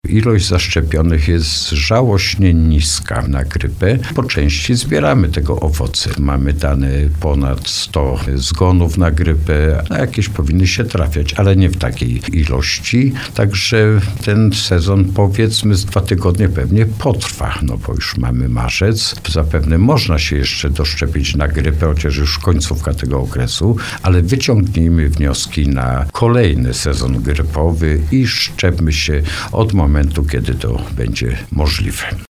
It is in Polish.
Ilość zaszczepionych jest żałośnie niska na grypę. Po części zbieramy tego owoce. Mamy dane ponad 100 zgonów na grypę, a jakieś powinny się trafiać, ale nie w takiej ilości. Także ten sezon, powiedzmy, z 2 tygodnie pewnie potrwa, bo już mamy marzec. Zapewne można się jeszcze doszczepić na grypę, chociaż już końcówka tego okresu, ale wyciągnijmy wnioski na kolejny sezon grypowy i szczepmy się od momentu, kiedy to będzie możliwe.